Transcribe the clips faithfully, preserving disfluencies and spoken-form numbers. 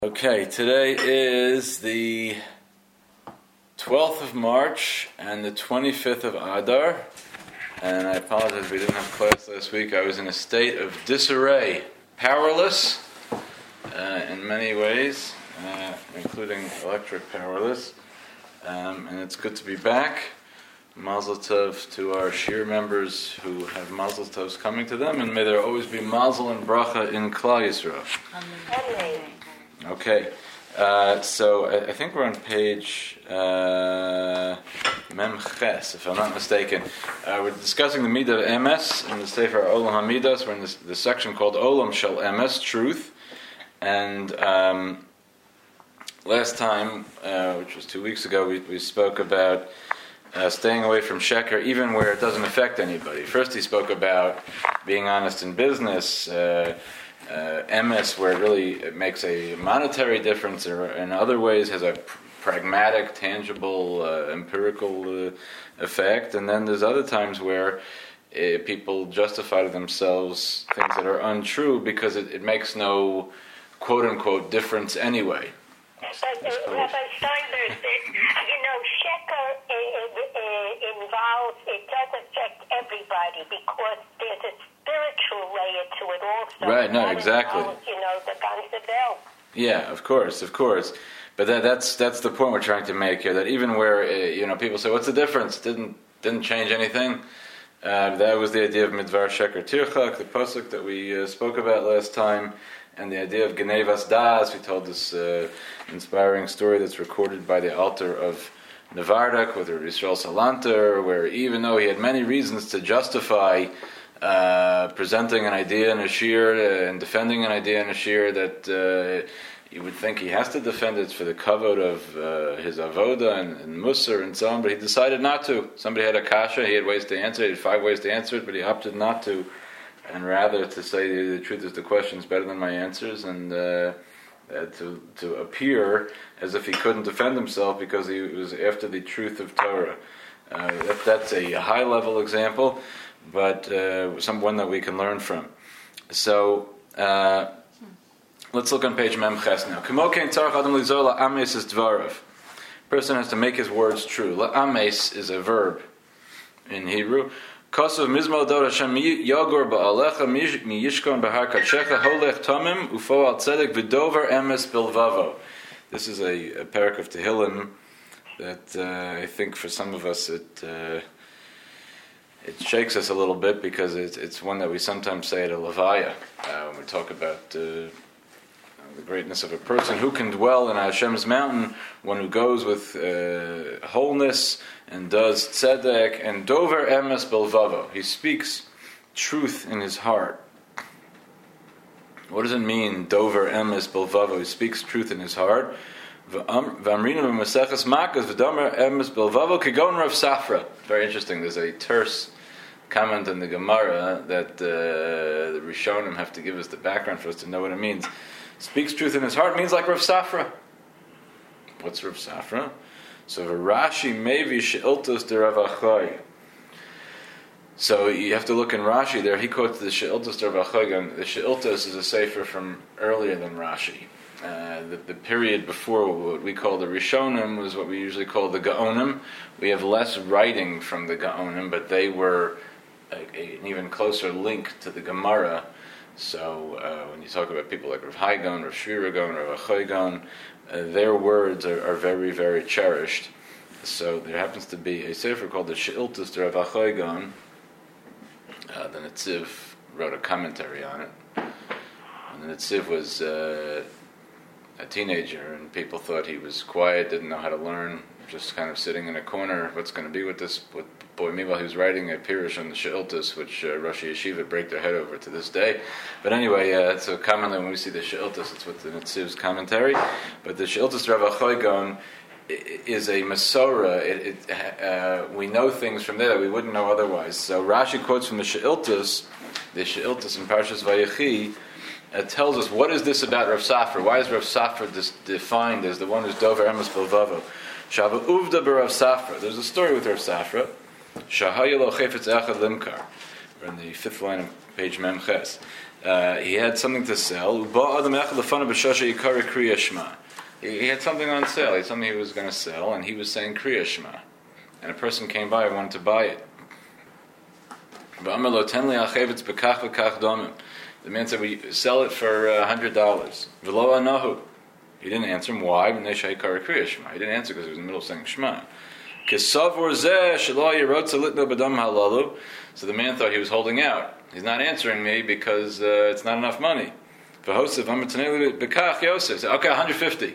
Okay, today is the twelfth of March and the twenty-fifth of Adar, and I apologize we didn't have class last week. I was in a state of disarray, powerless uh, in many ways, uh, including electric powerless, um, and it's good to be back. Mazel tov to our Shir members who have Mazel tovs coming to them, and may there always be Mazel and Bracha in Klal Yisrael. Amen. Okay, uh, so I, I think we're on page uh, Mem Ches, if I'm not mistaken. Uh, we're discussing the Midah of Emes in the Sefer Olam HaMidas. We're in this, this section called Olam Shel Emes, Truth. And um, last time, uh, which was two weeks ago, we, we spoke about uh, staying away from sheker, even where it doesn't affect anybody. First, he spoke about being honest in business. Uh, Uh, M S, where it really it makes a monetary difference, or in other ways has a pr- pragmatic, tangible, uh, empirical uh, effect. And then there's other times where uh, people justify to themselves things that are untrue because it, it makes no quote-unquote difference anyway. But uh, Rabbi Steinberg said, you know, sheker uh, uh, involves, it does affect everybody because there's a spiritual layer to it also. Right, no, that exactly. Involves, you know, the Ganzabel. Yeah, of course, of course. But that, that's that's the point we're trying to make here. That even where uh, you know people say, "What's the difference?" Didn't didn't change anything. Uh, that was the idea of midvar sheker tirchak, the pasuk that we uh, spoke about last time, and the idea of genevas das. We told this uh, inspiring story that's recorded by the altar of Nevardak with Yisrael Salanter, where even though he had many reasons to justify Uh, presenting an idea in a shir uh, and defending an idea in a shir that uh, you would think he has to defend it for the kavod of uh, his avoda and, and musar and so on, but he decided not to. Somebody had a kasha, he had ways to answer it, he had five ways to answer it, but he opted not to, and rather to say the truth is the question is better than my answers, and uh, uh, to to appear as if he couldn't defend himself because he was after the truth of Torah. Uh, that, that's a high level example, but uh, someone that we can learn from. So uh, let's look on page Mem Ches now. Person has to make his words true. La'ames is a verb in Hebrew. Kosav mizmal dor Hashem yagor ba'alecha mi yishkon b'har kadshecha holech tamim ufo al tzedek v'dover emes bilvavo. This is a, a parak of Tehillim that uh, I think for some of us it uh, it shakes us a little bit because it's, it's one that we sometimes say at a levaya uh, when we talk about uh, the greatness of a person who can dwell in Hashem's mountain, one who goes with uh, wholeness and does tzedek and dover emes bilvavo. He speaks truth in his heart. What does it mean, dover emes bilvavo? He speaks truth in his heart. Very interesting. There's a terse comment in the Gemara that uh, the Rishonim have to give us the background for us to know what it means. Speaks truth in his heart means like Rav Safra. What's Rav Safra? So Rashi maybe she'iltos de Rav Achai. So you have to look in Rashi there. He quotes the she'iltos de Rav Achai. The she'iltos is a sefer from earlier than Rashi. Uh, the, the period before what we call the Rishonim was what we usually call the Gaonim. We have less writing from the Gaonim, but they were a, a, an even closer link to the Gemara. So uh, when you talk about people like Rav Haigon, Rav Shira Gaon, Rav Achai Gaon, uh, their words are, are very, very cherished. So there happens to be a sefer called the She'iltos de Rav Achai Gaon. Uh, the Netziv wrote a commentary on it. And the Netziv was Uh, a teenager, and people thought he was quiet, didn't know how to learn, just kind of sitting in a corner. What's going to be with this with boy? Meanwhile, he was writing a pirush on the She'iltos, which uh, Rosh Yeshiva break their head over to this day. But anyway, uh, so commonly when we see the She'iltos, it's with the Netziv's commentary. But the She'iltos Rav Achai Gaon is a Masorah. It, it, uh, we know things from there that we wouldn't know otherwise. So Rashi quotes from the She'iltos, the She'iltos in Parshas Vayechi. It tells us, what is this about Rav Safra? Why is Rav Safra dis- defined as the one who's dover emes bilvavo? Shava uvda b'Rav Safra. There's a story with Rav Safra. Shahaya lo chefetz echad limkar. We're in the fifth line of page Mem Ches. Uh, he had something to sell. He had something on sale. He had something he was going to sell, and he was saying Kriya Shema. And a person came by and wanted to buy it. The man said, "We sell it for a uh, hundred dollars." He didn't answer him. Why? He didn't answer because he was in the middle of saying Shema. So the man thought he was holding out. He's not answering me because uh, it's not enough money. For Hosef, I'm Yosef said, "Okay, one hundred fifty."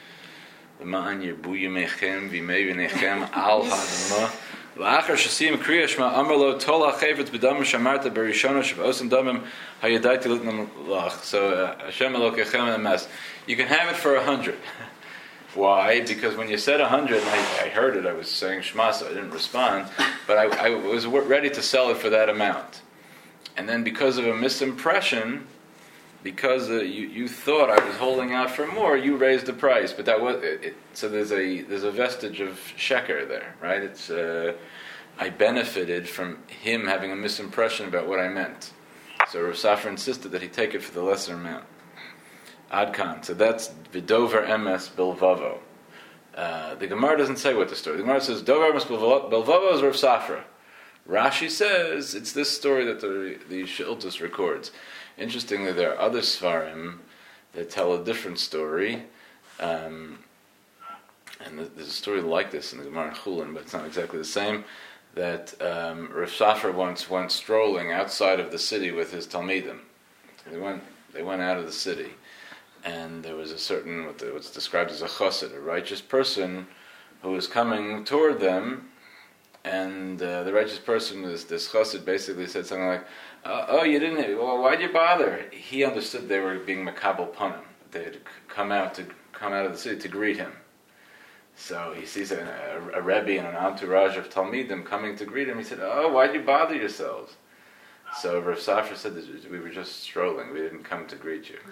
לאחר שסיים קריאה שמע אמר לו תול החפץ בדם שמרת בראשונה שבעושים דמם הידעתי לתנם לך. So uh, Hashem Elokechem emes. You can have it for a hundred. Why? Because when you said a hundred, and I, I heard it, I was saying Shema, so I didn't respond, but I, I was ready to sell it for that amount. And then because of a misimpression, because uh, you, you thought I was holding out for more, you raised the price. But that was it, it, so. There's a there's a vestige of sheker there, right? It's uh, I benefited from him having a misimpression about what I meant. So Rav Safra insisted that he take it for the lesser amount. Adkan. So that's v'dover emes bilvavo. Uh, the Gemara doesn't say what the story. The Gemara says dover emes bilvavo is Rav Safra. Rashi says it's this story that the the Sheiltos records. Interestingly, there are other Sfarim that tell a different story, um, and there's a story like this in the Gemara in Chulin, but it's not exactly the same. That um, Rav Safra once went strolling outside of the city with his Talmidim. They went, they went out of the city, and there was a certain what the, what's described as a chassid, a righteous person, who was coming toward them. And uh, the righteous person, this, this chassid, basically said something like, uh, "Oh, you didn't? Well, why'd you bother?" He understood they were being makabel panim. They had come out to come out of the city to greet him. So he sees a, a, a rebbe and an entourage of talmidim coming to greet him. He said, "Oh, why'd you bother yourselves?" So Rav Safra said, "We were just strolling. We didn't come to greet you."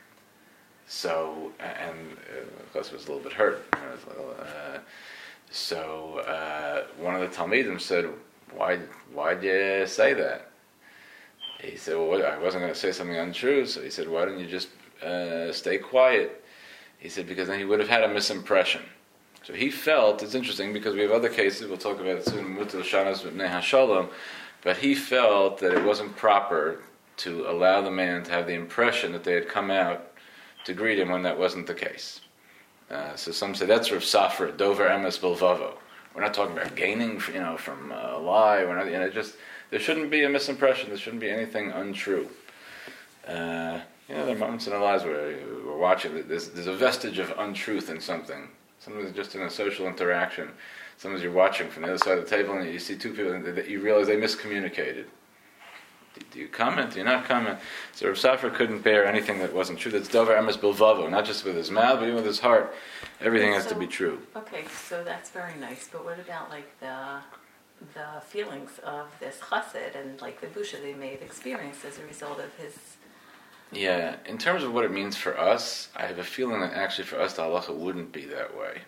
So, and uh, chassid was a little bit hurt. You know, it was a little, uh, So uh, one of the Talmidim said, "Why? Why'd you say that?" He said, "Well, what, I wasn't going to say something untrue." So he said, "Why don't you just uh, stay quiet?" He said, "Because then he would have had a misimpression." So he felt, it's interesting because we have other cases, we'll talk about it soon, Mutal Shanas B'nei HaShalom, but he felt that it wasn't proper to allow the man to have the impression that they had come out to greet him when that wasn't the case. Uh, so some say that's Rav Safra, Dover Emes Bilvavo. We're not talking about gaining, you know, from a lie. We're not, you know, just there shouldn't be a misimpression. There shouldn't be anything untrue. Uh, you know, there are moments in our lives where we're watching. There's, there's a vestige of untruth in something. Sometimes just in a social interaction. Sometimes you're watching from the other side of the table and you see two people that you realize they miscommunicated. Do you comment? Do you not comment? So Rav Safra couldn't bear anything that wasn't true. That's Dover Emes Bilvavo, not just with his mouth, but even with his heart. Everything has so, to be true. Okay, so that's very nice. But what about like the the feelings of this chassid and like the busha they may have experienced as a result of his? Yeah, in terms of what it means for us, I have a feeling that actually for us the halacha wouldn't be that way.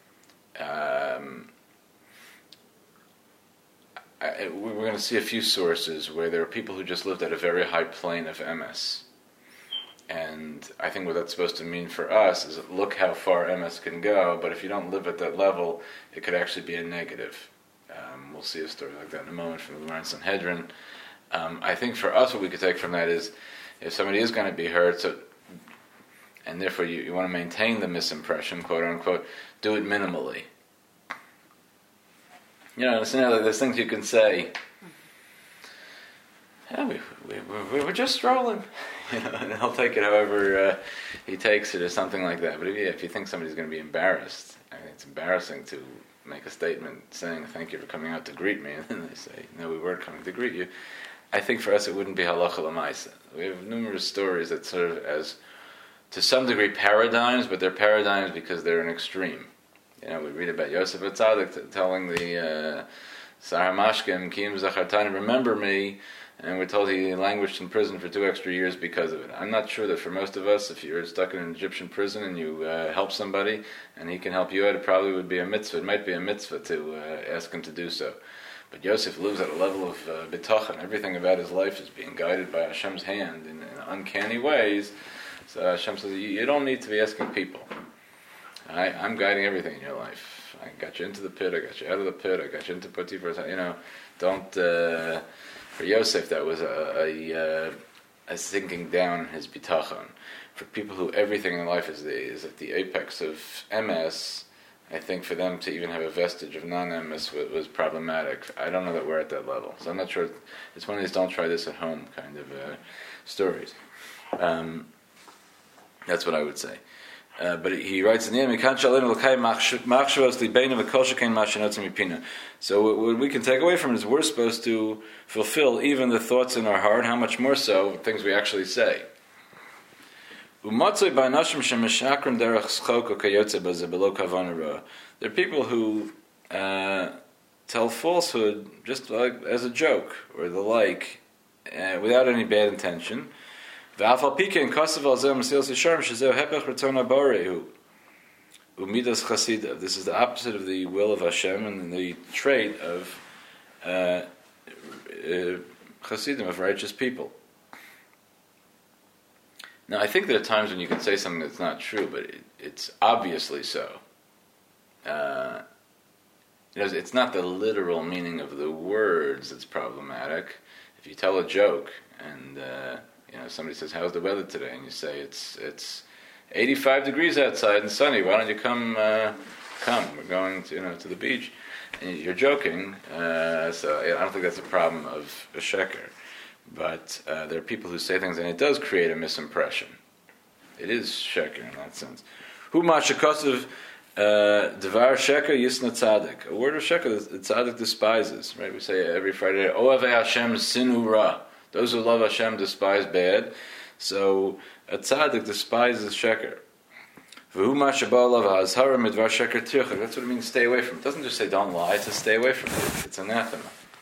Um, I, we're going to see a few sources where there are people who just lived at a very high plane of M S. And I think what that's supposed to mean for us is look how far M S can go, but if you don't live at that level, it could actually be a negative. Um, we'll see a story like that in a moment from the Gemara in Sanhedrin. Um, I think for us what we could take from that is if somebody is going to be hurt, so, and therefore you, you want to maintain the misimpression, quote unquote, do it minimally. You know, you know, there's things you can say. Yeah, we, we, we, we're just strolling, you know, and he'll take it however uh, he takes it or something like that. But if you, if you think somebody's going to be embarrassed, I mean, it's embarrassing to make a statement saying, "Thank you for coming out to greet me," and then they say, "No, we weren't coming to greet you." I think for us it wouldn't be halacha l'maisa. We have numerous stories that serve as, to some degree, paradigms, but they're paradigms because they're an extreme. You know, we read about Yosef HaTzadik t- telling the uh, Sar HaMashkim, Kiyim Zachartani, remember me, and we're told he languished in prison for two extra years because of it. I'm not sure that for most of us, if you're stuck in an Egyptian prison and you uh, help somebody and he can help you out, it probably would be a mitzvah. It might be a mitzvah to uh, ask him to do so. But Yosef lives at a level of uh, bitachon. Everything about his life is being guided by Hashem's hand in, in uncanny ways. So Hashem says, you, you don't need to be asking people. I, I'm guiding everything in your life. I got you into the pit, I got you out of the pit, I got you into Potiphar's. You know, don't, uh, for Yosef that was a, a, a sinking down his bitachon. For people who everything in life is, the, is at the apex of M S, I think for them to even have a vestige of non-M S was, was problematic. I don't know that we're at that level. So I'm not sure. It's one of these don't try this at home kind of uh, stories. Um, that's what I would say. Uh, but he writes in the end, so what we can take away from it is we're supposed to fulfill even the thoughts in our heart, how much more so things we actually say. There are people who uh, tell falsehood just like as a joke or the like, uh, without any bad intention. This is the opposite of the will of Hashem and the trait of uh, uh, Chassidim, of righteous people. Now, I think there are times when you can say something that's not true, but it, it's obviously so. Uh, you know, it's not the literal meaning of the words that's problematic. If you tell a joke and uh, you know somebody says, "How's the weather today?" and you say, "It's it's eighty-five degrees outside and sunny. Why don't you come? Uh, come, we're going to you know to the beach." And you're joking, uh, so I don't think that's a problem of a sheker. But uh, there are people who say things, and it does create a misimpression. It is sheker in that sense. Hu ma'ashakosiv devar sheker yisna tzaddik. A word of sheker that tzaddik despises. Right? We say every Friday, Ohavei Hashem sinu ra. Those who love Hashem despise bad. So a tzaddik despises sheker. V'hu ma'shabalav ha'azhara midvar sheker tirchak. That's what it means. Stay away from it. It doesn't just say don't lie. It's to stay away from it. It's anathema.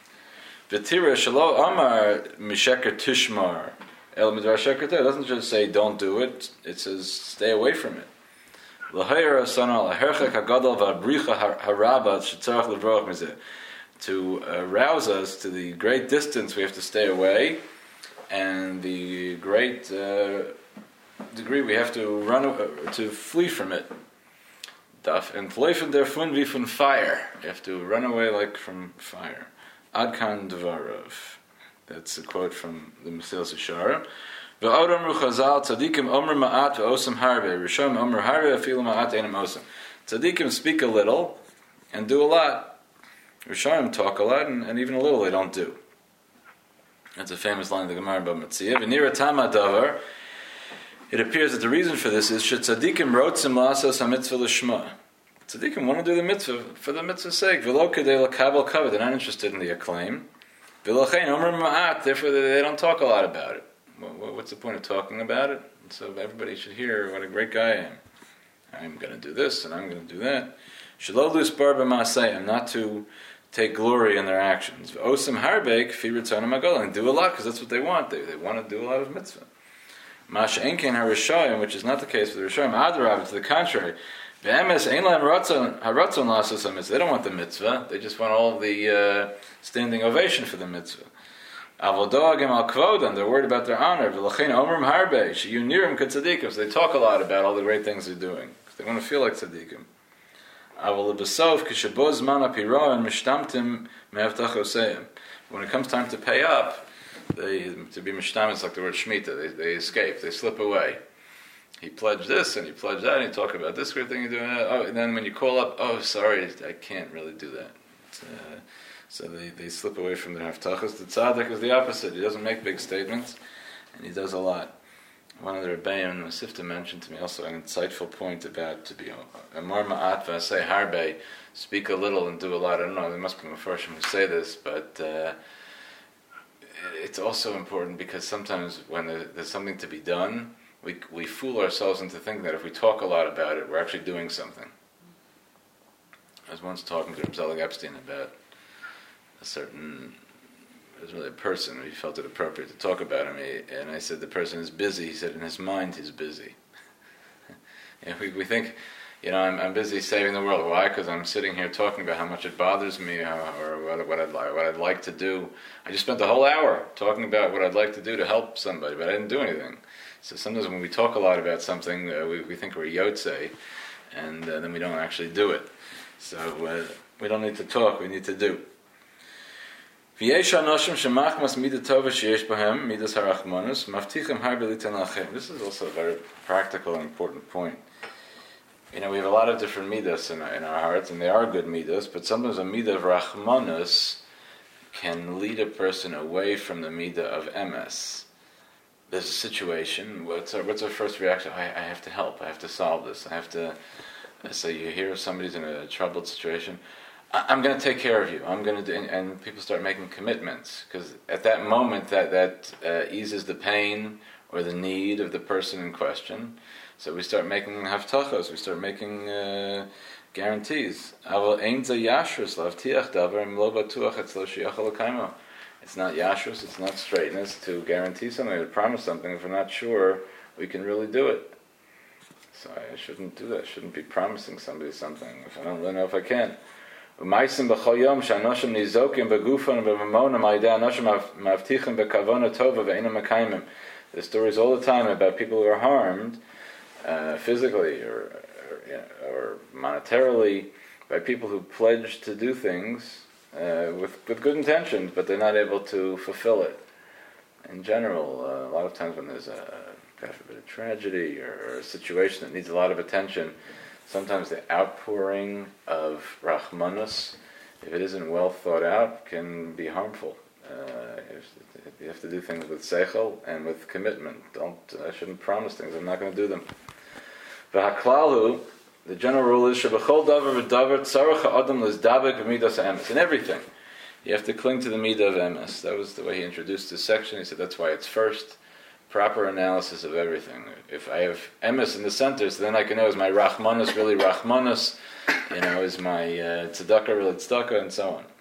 V'tira shelo amar misheker tishmar el midvar sheker tirchak. It doesn't just say don't do it. It says stay away from it. L'hayra sana l'herchek hagadol v'abricha haraba shetzarach l'vrach mizeh. To arouse us to the great distance we have to stay away, and the great uh, degree we have to run uh, to flee from it. Daf and vleifen derfun wie von fire. You have to run away like from fire. Adkan Dvarov. That's a quote from the Mesilas Yesharim. Ve'odamru Chazal tzadikim omer ma'at ve'osam harbe. Rishon omer harbe afilu ma'at einam osam. Tzadikim speak a little and do a lot. Rishonim talk a lot, and, and even a little they don't do. That's a famous line of the Gemara about Metzia. V'nira tama davar. It appears that the reason for this is shetzadikim rotzim la'asos hamitzvah l'shma. Tzadikim want to do the mitzvah for the mitzvah's sake. V'lo kedei l'kabel kavod. They're not interested in the acclaim. V'lochein omer ma'at. Therefore, they don't talk a lot about it. What's the point of talking about it? So everybody should hear what a great guy I am. I'm going to do this, and I'm going to do that. Shelo luspar b'maaseyim. Not to take glory in their actions. Osam harbeik fi ritzonim hagol, and do a lot because that's what they want. They they want to do a lot of mitzvah. Mash enkein harishayim, which is not the case for the rishayim. Adrav, to the contrary. Be'emes ein lahem haratzon haratzon lasos mitzvah. They don't want the mitzvah. They just want all the uh, standing ovation for the mitzvah. Avodah al kvodan. They're worried about their honor. V'lachein omrim harbe sheyunirim katzadikim. So they talk a lot about all the great things they're doing. They want to feel like tzadikim. When it comes time to pay up, they, to be mishtam is like the word shmita. They, they escape. They slip away. He pledged this and he pledged that. And he talked about this great thing you're doing. Oh, and then when you call up, oh, sorry, I can't really do that. Uh, so they, they slip away from their haftachas. The tzaddik is the opposite. He doesn't make big statements, and he does a lot. One of the Rebbeim, Sifta, mentioned to me also an insightful point about to be a more ma'at v'aseh harbe, speak a little and do a lot. I don't know, there must be Mefarshim who say this, but uh, it's also important because sometimes when there's something to be done, we we fool ourselves into thinking that if we talk a lot about it, we're actually doing something. I was once talking to Reb Zelig Epstein about a certain... It was really a person. We felt it appropriate to talk about him, and I said the person is busy. He said in his mind he's busy. You know, we, we think, you know, I'm, I'm busy saving the world. Why? Because I'm sitting here talking about how much it bothers me, or, or what, what, I'd, what I'd like to do. I just spent the whole hour talking about what I'd like to do to help somebody, but I didn't do anything. So sometimes when we talk a lot about something, uh, we, we think we're yotze, and uh, then we don't actually do it. So uh, we don't need to talk, we need to do. This is also a very practical and important point. You know, we have a lot of different midas in our, in our hearts, and they are good midas, but sometimes a midah of rachmanus can lead a person away from the midah of emes. There's a situation, what's our, what's our first reaction? I, I have to help, I have to solve this, I have to, so you hear somebody's in a troubled situation, I, I'm going to take care of you, I'm going to do, and, and people start making commitments, because at that moment that, that uh, eases the pain or the need of the person in question. So we start making haftachos, we start making uh, guarantees. It's not yashrus, it's not straightness to guarantee something, to promise something if we're not sure we can really do it. So I shouldn't do that, I shouldn't be promising somebody something if I don't really know if I can. There's stories all the time about people who are harmed uh, physically or, or, you know, or monetarily by people who pledge to do things uh, with, with good intentions, but they're not able to fulfill it. In general, uh, a lot of times when there's a, a bit of tragedy or, or a situation that needs a lot of attention, sometimes the outpouring of rachmanus, if it isn't well thought out, can be harmful. Uh, you have to do things with seichel and with commitment. Don't I shouldn't promise things. I'm not going to do them. V'haklalu, the general rule is shebechol davar v'davar tzarech ha'adam lizdabek b'midas ha'emes. In everything, you have to cling to the midah of emes. That was the way he introduced this section. He said that's why it's first. Proper analysis of everything. If I have emes in the center, so then I can know is my rachmanus really rachmanus? You know, is my uh, tzedakah really tzedakah, and so on.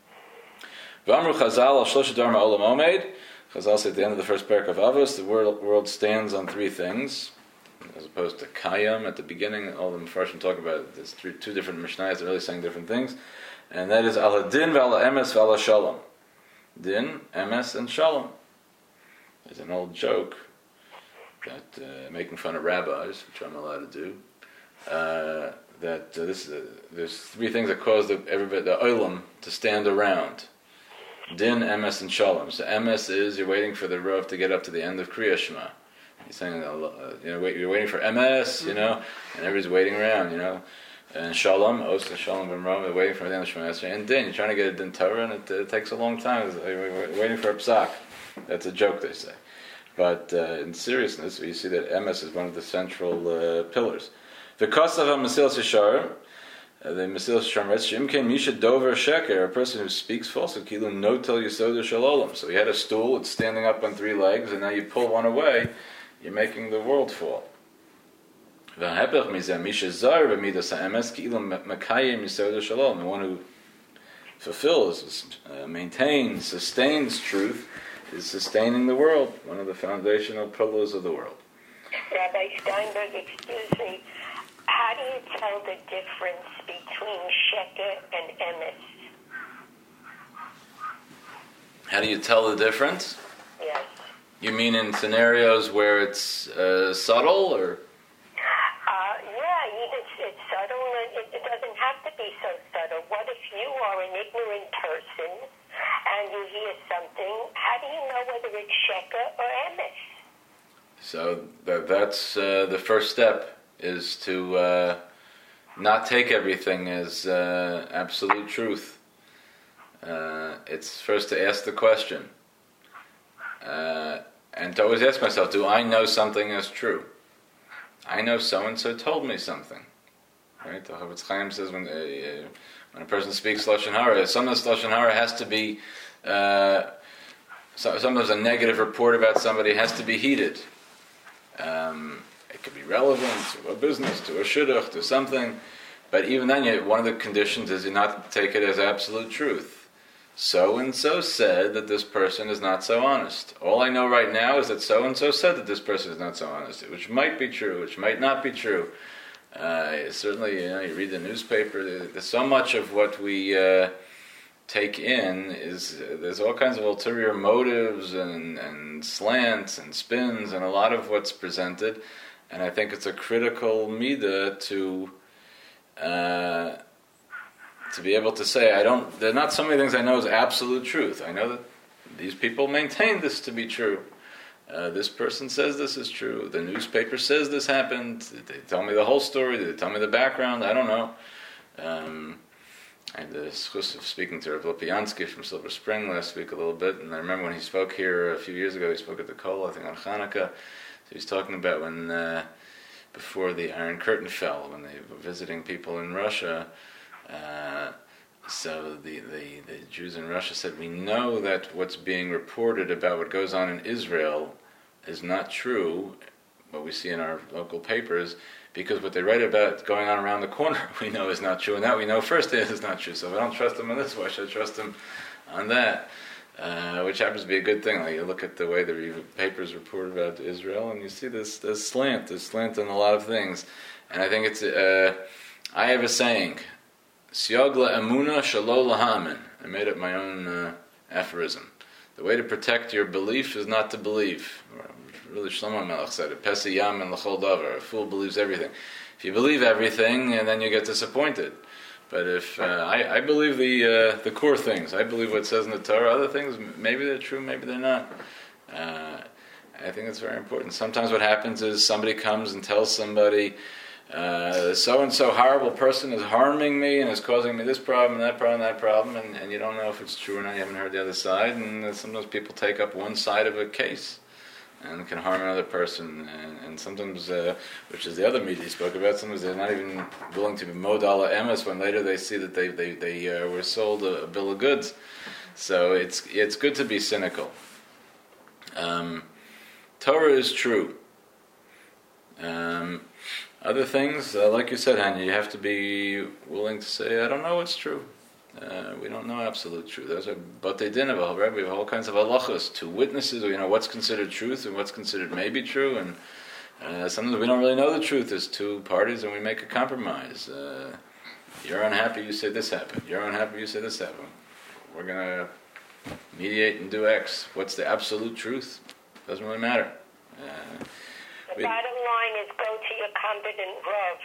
V'amru Chazal al shlosh dharma olam omed. Chazal said at the end of the first parak of Avos, the world, world stands on three things, as opposed to Kayam at the beginning. All the Mefarshim talk about there's three, two different Mishnayos. They're really saying different things, and that is Ala Din v'Ala Emes v'Ala Shalom. Din, Emes, and Shalom. There's an old joke that uh, making fun of rabbis, which I'm allowed to do. Uh, that uh, this uh, there's three things that cause the everybody the olam to stand around. Din, Emes, and Shalom. So Emes is you're waiting for the Rav to get up to the end of Kriya Shema. He's saying, uh, you know, wait, you're waiting for Emes, you know, and everybody's waiting around, you know. And Shalom, Osa Shalom ben Rome, they're waiting for the end of Shema Esrei. And Din, you're trying to get a Din Torah, and it, it takes a long time. You're waiting for a Psak. That's a joke, they say. But uh, in seriousness, you see that Emes is one of the central uh, pillars. The Kosav HaMasilas Yesharim, Uh, the Mesilas Yesharim writes, "Shimken Misha Dover Sheker, a person who speaks falsehood, Kilu Notel Yesod Shalom." So he had a stool; it's standing up on three legs, and now you pull one away, you're making the world fall. V'hepech mizeh Misha Zar v'midas ha'emes Kilu Mekayim Yesod Shalom. The one who fulfills, uh, maintains, sustains truth is sustaining the world. One of the foundational pillars of the world. Rabbi Steinberg, excuse me. How do you tell the difference between sheker and emes? How do you tell the difference? Yes. You mean in scenarios where it's uh, subtle, or? Uh, yeah, it's, it's subtle. It, it doesn't have to be so subtle. What if you are an ignorant person and you hear something? How do you know whether it's sheker or emes? So that, that's uh, the first step. Is to uh, not take everything as uh, absolute truth. Uh, it's first to ask the question. Uh, and to always ask myself, do I know something as true? I know so-and-so told me something. Right? The Chavetz Chaim says when, uh, when a person speaks Lashon Hara, sometimes Lashon Hara has to be, uh, so, sometimes a negative report about somebody has to be heeded. Um, It could be relevant to a business, to a shidduch, to something. But even then, you, one of the conditions is you not take it as absolute truth. So-and-so said that this person is not so honest. All I know right now is that so-and-so said that this person is not so honest, which might be true, which might not be true. Uh, certainly, you know, you read the newspaper. There's so much of what we uh, take in is uh, there's all kinds of ulterior motives and, and slants and spins and a lot of what's presented. And I think it's a critical midah to uh, to be able to say, I don't. There are not so many things I know is absolute truth. I know that these people maintain this to be true. Uh, this person says this is true. The newspaper says this happened. Did they tell me the whole story? Did they tell me the background? I don't know. Um, I had the schus of speaking to Rav Lopiansky from Silver Spring last week a little bit, and I remember when he spoke here a few years ago, he spoke at the Kol, I think on Hanukkah. So he was talking about when, uh, before the Iron Curtain fell, when they were visiting people in Russia, uh, so the, the, the Jews in Russia said, we know that what's being reported about what goes on in Israel is not true, what we see in our local papers, because what they write about going on around the corner we know is not true, and that we know firsthand is not true. So if I don't trust them on this, why should I trust them on that? Uh, which happens to be a good thing. Like you look at the way the re- papers report about Israel, and you see this, this slant, this slant on a lot of things. And I think it's, uh, I have a saying, Siog la'emuna shelo lahamin. I made up my own uh, aphorism. The way to protect your belief is not to believe. Really, Shlomo Melech said it. Pesi yam and l'chol davar. A fool believes everything. If you believe everything, and then you get disappointed. But if uh, I, I believe the uh, the core things, I believe what it says in the Torah. Other things, maybe they're true, maybe they're not. Uh, I think it's very important. Sometimes what happens is somebody comes and tells somebody, Uh, so-and-so horrible person is harming me and is causing me this problem, that problem, that problem, and, and you don't know if it's true or not. You haven't heard the other side, and uh, sometimes people take up one side of a case and can harm another person. And, and sometimes, uh, which is the other media he spoke about, sometimes they're not even willing to be modala emes when later they see that they they, they uh, were sold a, a bill of goods. So it's it's good to be cynical. Um, Torah is true. Um, Other things, uh, like you said, Hanya, you have to be willing to say, I don't know what's true. Uh, we don't know absolute truth. Those are batei din of a whole, right? We have all kinds of halachas, two witnesses, you know, what's considered truth and what's considered maybe true. And uh, sometimes we don't really know the truth. There's two parties and we make a compromise. Uh, you're unhappy, you say this happened. You're unhappy, you say this happened. We're going to mediate and do X. What's the absolute truth? Doesn't really matter. Uh, The we, bottom line is go to your competent Rav.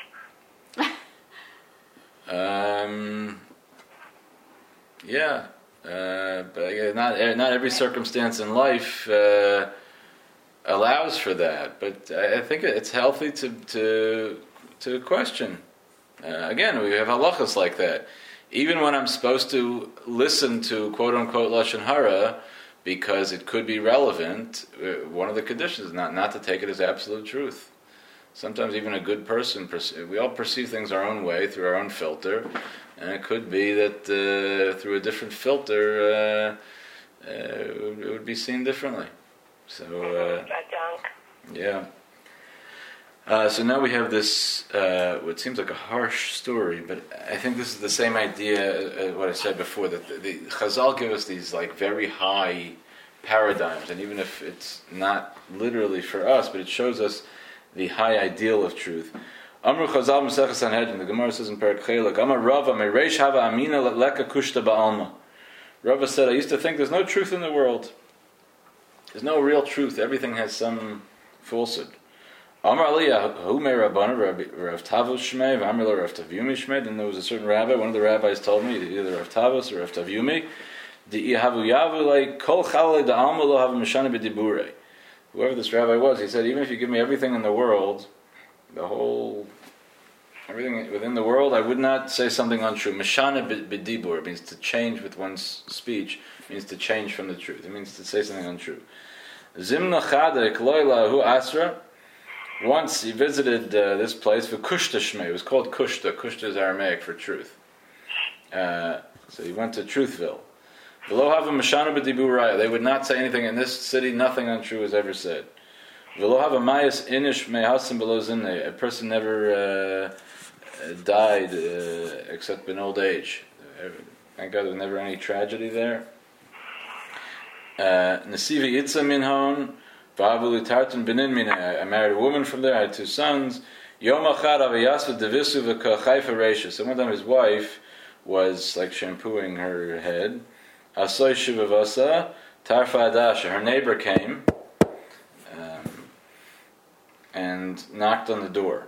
um, yeah, uh, but not not every circumstance in life uh, allows for that. But I think it's healthy to to to question. Uh, again, we have halachas like that. Even when I'm supposed to listen to quote unquote lashon hara, because it could be relevant, one of the conditions is not, not to take it as absolute truth. Sometimes even a good person, we all perceive things our own way, through our own filter, and it could be that uh, through a different filter, uh, uh, it would be seen differently. So, uh, yeah. Uh, so now we have this, uh, what seems like a harsh story, but I think this is the same idea as what I said before, that the, the Chazal give us these like very high paradigms, and even if it's not literally for us, but it shows us the high ideal of truth. Amru Chazal Masechah Sanhedrin, the Gemara says in Perek Chelek, Amar Rava Mereish Hava Amina Leka Kushta Ba'alma. Rava said, I used to think there's no truth in the world. There's no real truth. Everything has some falsehood. Amar Aliyah, Hu Me Rabbana, Rav Tavos Shmei, V'Amar Rav Tavyumi Shmei. Then there was a certain rabbi, one of the rabbis told me, either Rav Tavos or Rav Tavyumi, Whoever this rabbi was, he said, even if you give me everything in the world, the whole, everything within the world, I would not say something untrue. Meshana b'dibur means to change with one's speech, means to change from the truth. It means to say something untrue. Zimna chadek loyla hu asra. Once he visited uh, this place for Kushta Shmei. It was called Kushta. Kushta is Aramaic for truth. Uh, so he went to Truthville. V'lo hava mashana b'dibur raya. They would not say anything in this city. Nothing untrue is ever said. V'lo hava mayas inish mehasim below zinne. A person never uh, died uh, except in old age. Thank God there was never any tragedy there. Nasivi itza minhon. I married a woman from there. I had two sons. Yom Achad Avayasva Devisu V'Kachayfa Reisha. So one time his wife was like shampooing her head. Asoy Shivavasa Tarfa Adasha. Her neighbor came um, and knocked on the door.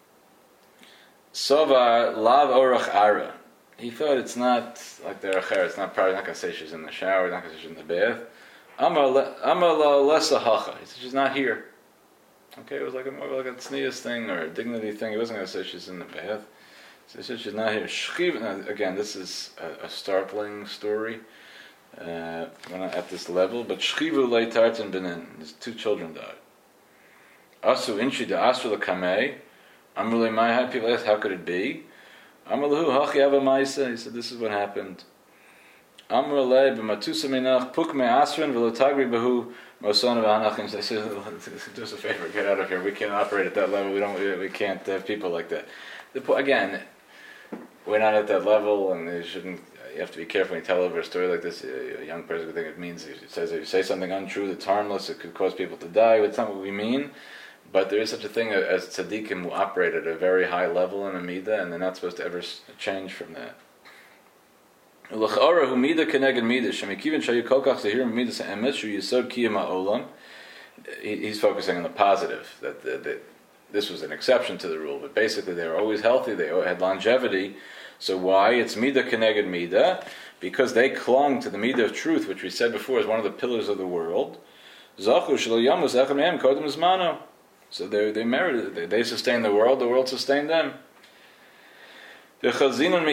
Sova Lav Orach Ara. He thought it's not like the Acher, it's not probably not going to say she's in the shower, not going to say she's in the bath. Amar la lesa hacha. He said she's not here. Okay, it was like a more like a tznius thing or a dignity thing. He wasn't going to say she's in the bath. So he said she's not here. Shchiv. Now, again, this is a, a startling story uh, when I, at this level. But shchivu leitartin benin. His two children died. Asu inchi de asu lekamei. Amrulei ma'ihai. People asked, how could it be? Amrulei hachi ava ma'isa. He said, this is what happened. Amrulei b'matusa minach puk me'asrin v'lotagri behu. Mosana v'hanachim. They said, do us a favor, get out of here. We can't operate at that level. We don't. We, we can't have people like that. The po- again, we're not at that level, and you shouldn't. You have to be careful when you tell over a story like this. A young person could think it means if it says if you say something untrue that's harmless, it could cause people to die. It's not what we mean. But there is such a thing as tzaddikim who operate at a very high level in a midah, and they're not supposed to ever change from that. L'cha'ara hu midah keneged midah shemikivin shayu kol kach zehirim midas ha'emes shu yisod kiyam ha'olam. He's focusing on the positive, that, that, that this was an exception to the rule, but basically they were always healthy, they had longevity. So why? It's midah keneged midah, because they clung to the midah of truth, which we said before is one of the pillars of the world. Zachu shelo yamus echad mehem kodem zmano. So they they merited it. They sustained the world, the world sustained them. Well, we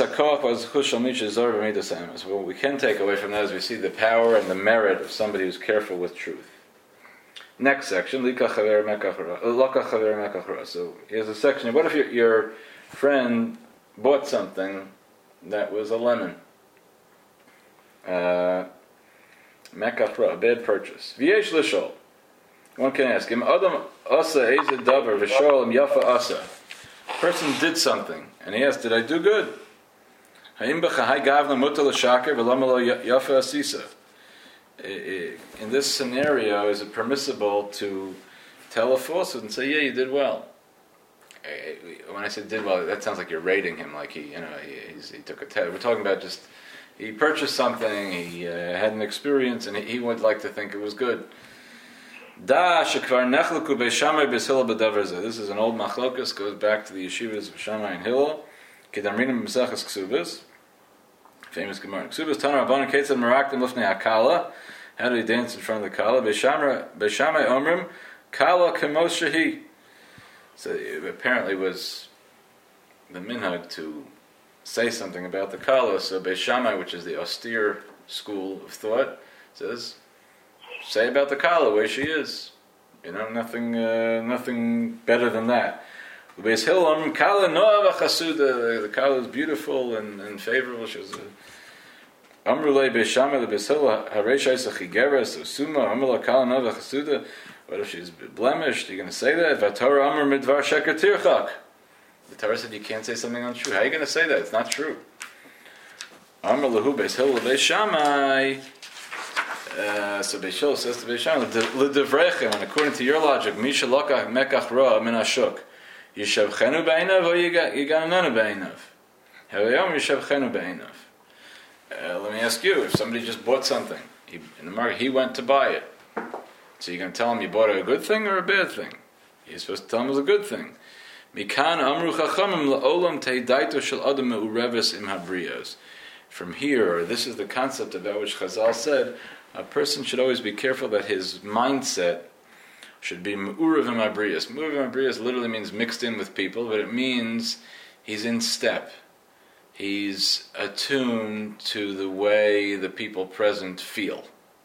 can take away from that is we see the power and the merit of somebody who's careful with truth. Next section, so here's a section. What if your, your friend bought something that was a lemon? Uh, a bad purchase. One can ask him, Adam asa ezed davar v'sholim yafa asa. A person did something, and he asked, did I do good? In this scenario, is it permissible to tell a falsehood and say, yeah, you did well? When I say did well, that sounds like you're rating him, like he, you know, he, he's, he took a test. We're talking about just, he purchased something, he uh, had an experience, and he, he would like to think it was good. Da shekvar nechleku beishamai b'Hillel b'davar zeh. This is an old machlokas, goes back to the yeshivas of Shammai and Hillel. Kedamrinim b'Maseches Ksubas, famous Gemara. Ksubas Tanar Rabbanan Ketzad Merakdim Lifnei HaKala. How do you dance in front of the Kala? Beishamai Omrim Kala Kemos Shehi. So it apparently was the minhag to say something about the Kala. So Beishamai, which is the austere school of thought, says, say about the Kala where she is. You know, nothing, uh, nothing better than that. The Kala is beautiful and, and favorable. She was a Amrulei Beishama the Beishil Hareshai Sachigeres Suma Amrula Kala Nova Chasuda. What if she's blemished? You're going to say that? Vatorah Amr Midvar Sheker Tirchak. The Torah said you can't say something untrue. How are you going to say that? It's not true. Amr Lahu Beishil Beishamai. Uh, so Beishil says to Beishama, L'devrechem, and according to your logic, Misha Lokach Mekach Ra Min Ashuk. Yishavchenu be'inav or yigananu be'inav? Hayom yishavchenu be'inav. Let me ask you, if somebody just bought something, he, in the market, he went to buy it. So you're going to tell him you bought a good thing or a bad thing? You're supposed to tell him it was a good thing. Mikan amru chachamim la'olam teidaito shel adam me'ureves im habriyos. From here, this is the concept about which Chazal said, a person should always be careful that his mindset should be Me'urav Mabriyas. Me'urav Mabriyas literally means mixed in with people, but it means he's in step. He's attuned to the way the people present feel.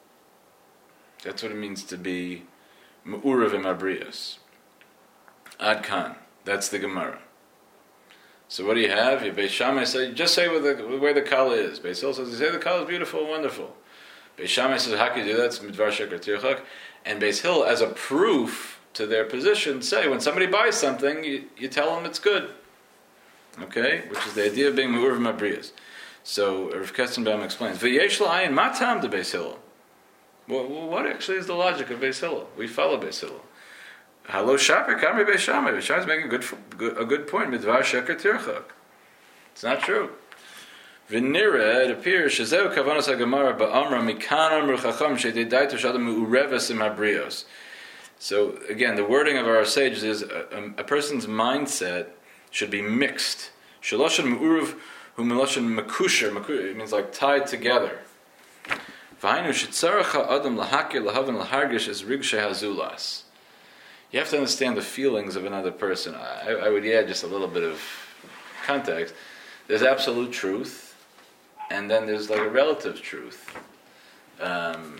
That's what it means to be Me'urav Mabriyas. Ad Kan. That's the Gemara. So what do you have? Your Beis Shammai say, just say where the, where the Kala is. Beis Hillel says, you say the Kala is beautiful and wonderful. Beis Shammai says, how can you do that? It's Midvar Sheker Tirchak. And Beis Hillel, as a proof to their position, say when somebody buys something, you, you tell them it's good. Okay? Which is the idea of being Me'urav Mabriyas. So Rav Kestenbaum explains, V'yesh la'ayin matam de Beis Hillel. Well, what actually is the logic of Beis Hillel? We follow Beis Hillel. Hello, Shaper, Kamri Beishamai. Beishamai is making a good, good, a good point. Midvar Sheker Tirchak. It's not true. V'nira, it appears, Shezeu Kavanos HaGemara Ba'amra Mikana Amru Chacham She'edai Toshadam U'reves Im HaBrios. So, again, the wording of our sages is a, a, a person's mindset should be mixed. Shaloshan Mu'uruv Hu Meloshan Mekusher. It means like tied together. V'hainu Shetzarach HaAdam Lahakir Lahavan Lahargish Es Rigshe HaZulas. You have to understand the feelings of another person. I, I would add just a little bit of context. There's absolute truth, and then there's like a relative truth. Um,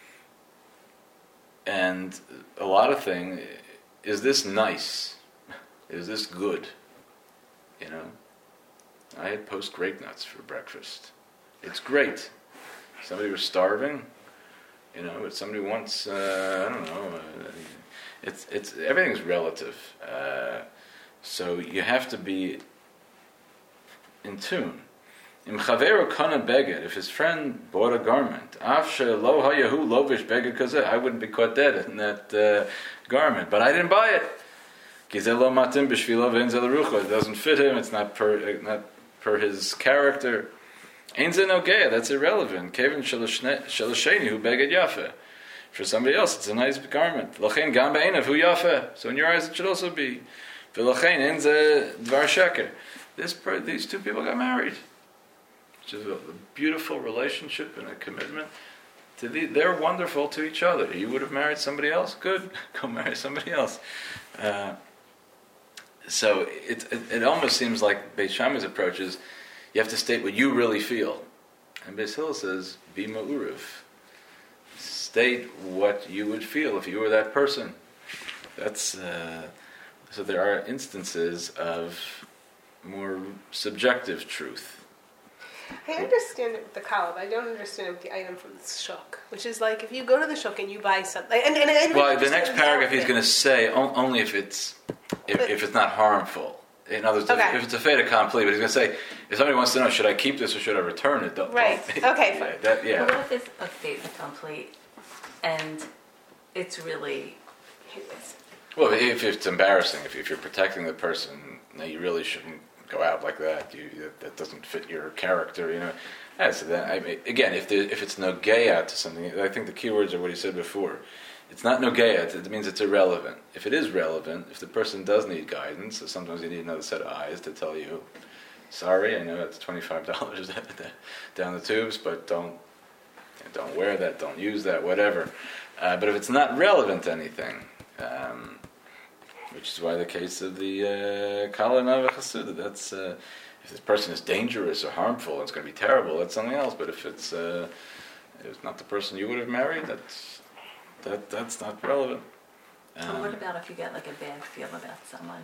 and a lot of things, is this nice? Is this good? You know? I had post grape nuts for breakfast. It's great. Somebody was starving, you know, but somebody wants, uh, I don't know, uh, It's it's everything's relative, uh, so you have to be in tune. Im chaveru kana beged, if his friend bought a garment, afshe lo hayahu lovish beged kazeh, I wouldn't be caught dead in that uh, garment, but I didn't buy it. Kizel lo matim b'shvilo v'inzel rucho, it doesn't fit him. It's not per not per his character. Ein ze nogea, that's irrelevant. Kevin shalasheni hu beged yafeh. For somebody else, it's a nice garment. L'chein gam be'einav hu yafeh. So in your eyes, it should also be. V'l'chein in ze dvar sheker. This per, these two people got married, which is a beautiful relationship and a commitment. To the, they're wonderful to each other. You would have married somebody else. Good, go marry somebody else. Uh, so it, it it almost seems like Beit Shammai's approach is you have to state what you really feel, and Beis Hillel says be ma'urev. State what you would feel if you were that person. That's uh, so. There are instances of more subjective truth. I understand it with the kalb. I don't understand it with the item from the shuk, which is like if you go to the shuk and you buy something. And, and, and well, the next paragraph he's going to say on, only if it's if, if it's not harmful. In other words, okay. if, if it's a fait accompli, but he's going to say if somebody wants to know should I keep this or should I return it? Don't, right. Don't, okay. Yeah. That, yeah. Well, what if it's a fait accompli? And it's really... Well, if it's embarrassing, if, if you're protecting the person, no, you really shouldn't go out like that. You, that, that doesn't fit your character, you know. Yeah, so then, I mean, again, if there, if it's nogeya to something, I think the key words are what he said before. It's not nogeya, it means it's irrelevant. If it is relevant, if the person does need guidance, so sometimes you need another set of eyes to tell you, sorry, I know that's twenty-five dollars down the tubes, but don't Don't wear that, don't use that, whatever. Uh, but if it's not relevant to anything, um, which is why the case of the Kala Nava Chasuda, that's, uh, if this person is dangerous or harmful, it's going to be terrible, that's something else. But if it's, uh, if it's not the person you would have married, that's, that, that's not relevant. Um, so what about if you get like a bad feel about someone?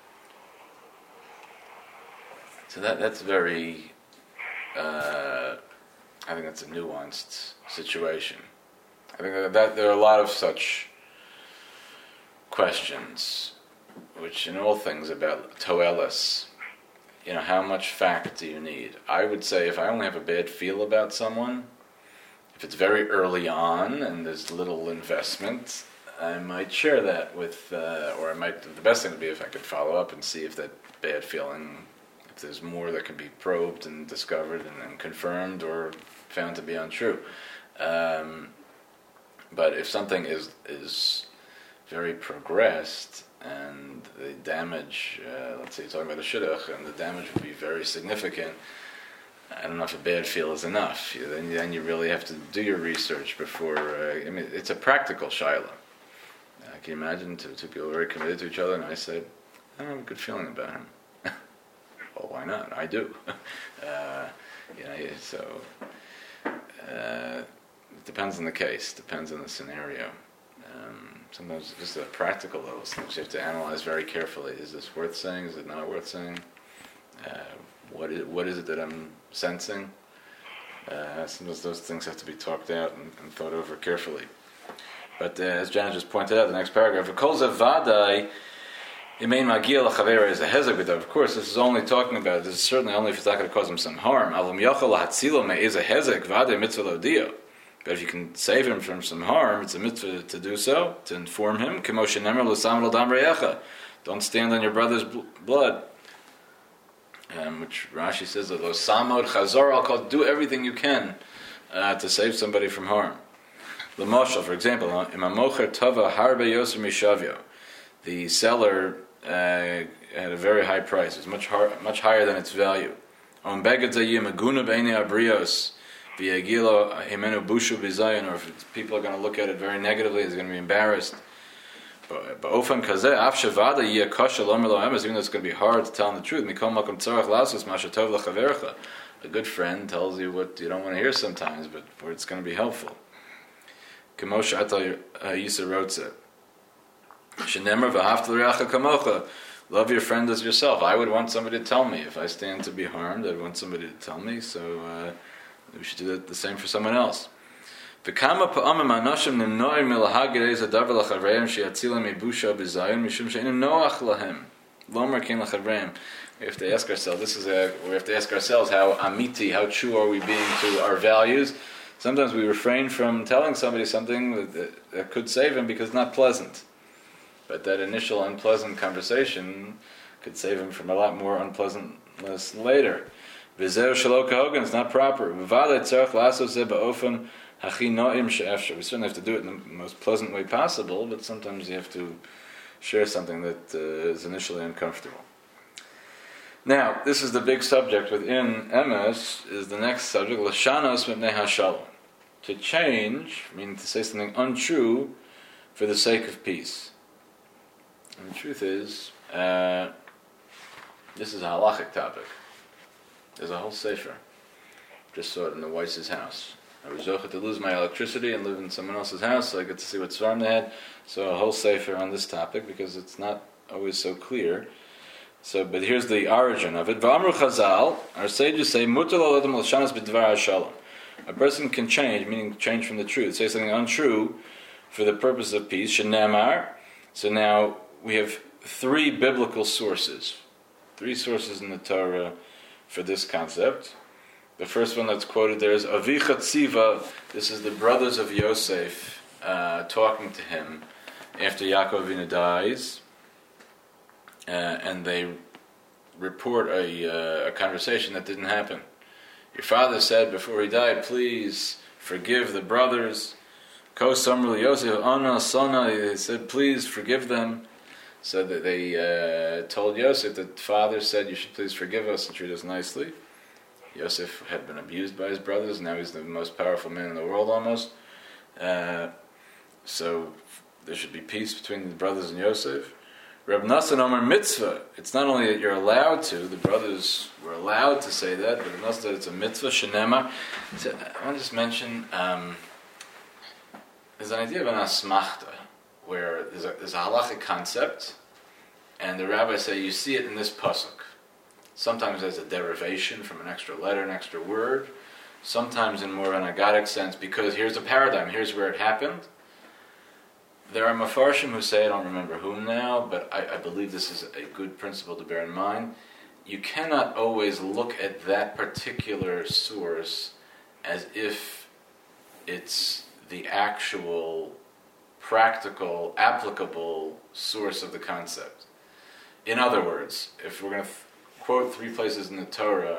So that that's very... Uh, I think that's a nuanced situation. I think that, that there are a lot of such questions, which in all things about toelis, you know, how much fact do you need? I would say if I only have a bad feel about someone, if it's very early on and there's little investment, I might share that with, uh, or I might, the best thing would be if I could follow up and see if that bad feeling, if there's more that can be probed and discovered and, and confirmed or found to be untrue. Um, but if something is is very progressed and the damage, uh, let's say you're talking about a shidduch, and the damage would be very significant, I don't know if a bad feel is enough. You, then, then you really have to do your research before, uh, I mean, it's a practical shaila. Uh, can you imagine two, two people very committed to each other and I said, I don't have a good feeling about him. Well, why not? I do. uh, you know, so... Uh, it depends on the case, depends on the scenario. Um, sometimes just at a practical level, sometimes you have to analyze very carefully. Is this worth saying? Is it not worth saying? Uh, what is what is it that I'm sensing? Uh, sometimes those things have to be talked out and, and thought over carefully. But uh, as Janet just pointed out, the next paragraph, of course, this is only talking about, this is certainly only if it's not going to cause him some harm. But if you can save him from some harm, it's a mitzvah to do so, to inform him. Don't stand on your brother's blood. Um, which Rashi says, do everything you can uh, to save somebody from harm. L'moshel, for example, the seller uh, had a very high price. It was much, hard, much higher than its value. Or if people are going to look at it very negatively, they're going to be embarrassed. But even though it's going to be hard to tell them the truth, a good friend tells you what you don't want to hear sometimes, but where it's going to be helpful. Love your friend as yourself. I would want somebody to tell me. If I stand to be harmed, I'd want somebody to tell me, so uh, we should do that, the same for someone else. We have to ask ourselves, this is a, we have to ask ourselves how amiti, how true are we being to our values. Sometimes we refrain from telling somebody something that, that could save him because it's not pleasant. But that initial unpleasant conversation could save him from a lot more unpleasantness later. It's not proper. We certainly have to do it in the most pleasant way possible, but sometimes you have to share something that uh, is initially uncomfortable. Now, this is the big subject within emes, is the next subject, Lashanos mipnei hashalom. To change, meaning to say something untrue for the sake of peace. And the truth is, uh, this is a halachic topic. There's a whole sefer. Just saw it in the Weiss's house. I was zocheh to lose my electricity and live in someone else's house, so I get to see what svarim they had. So a whole sefer on this topic, because it's not always so clear. So, but here's the origin of it. V'amru Chazal, our sages say, mutar l'adam l'shanos b'dvar hashalom. A person can change, meaning change from the truth, say something untrue for the purpose of peace. Shenamar. So now we have three biblical sources, three sources in the Torah for this concept. The first one that's quoted there is Avicha Tziva. This is the brothers of Yosef uh, talking to him after Yaakov Avinu dies, uh, and they report a, uh, a conversation that didn't happen. Your father said before he died, "Please forgive the brothers." Ko Samru Yosef Ana Sana. He said, "Please forgive them." So that they uh, told Yosef that father said, "You should please forgive us and treat us nicely." Yosef had been abused by his brothers. Now he's the most powerful man in the world, almost. Uh, so there should be peace between the brothers and Yosef. Reb Nassan Omer mitzvah. It's not only that you're allowed to; the brothers were allowed to say that, but Reb Nassan, it's a mitzvah. Shenema. So I want to just mention um, there's an idea of an asmachta, where there's a, there's a halachic concept, and the rabbis say you see it in this pasuk. Sometimes as a derivation from an extra letter, an extra word. Sometimes in more of an agadic sense, because here's a paradigm, here's where it happened. There are mafarshim who say, I don't remember whom now, but I, I believe this is a good principle to bear in mind. You cannot always look at that particular source as if it's the actual, practical, applicable source of the concept. In other words, if we're going to quote three places in the Torah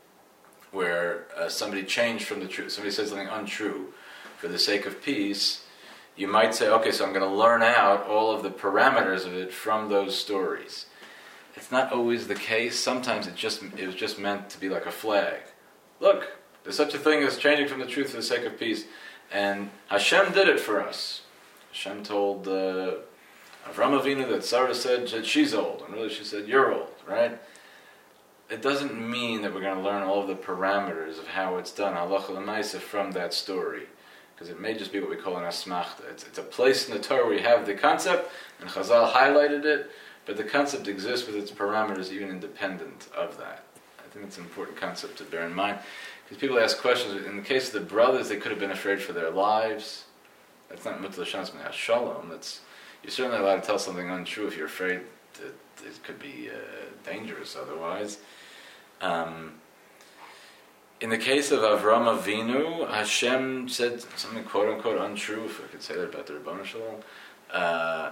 where uh, somebody changed from the truth, somebody said something untrue for the sake of peace, you might say, okay, so I'm going to learn out all of the parameters of it from those stories. It's not always the case. Sometimes it just it was just meant to be like a flag. Look, there's such a thing as changing from the truth for the sake of peace, and Hashem did it for us. Hashem told uh, Avram Avinu that Sarah said that she's old, and really she said you're old, right? It doesn't mean that we're going to learn all of the parameters of how it's done, halacha l'maaseh, from that story. Because it may just be what we call an asmachta. It's, it's a place in the Torah where you have the concept, and Chazal highlighted it, but the concept exists with its parameters even independent of that. I think it's an important concept to bear in mind. Because people ask questions. In the case of the brothers, they could have been afraid for their lives. That's not mitzvah shanas b'nei hashalom. That's, you're certainly allowed to tell something untrue if you're afraid that it could be uh, dangerous otherwise. Um, in the case of Avram Avinu, Hashem said something quote unquote untrue, if I could say that about the Rebbeinu Shalom. Uh,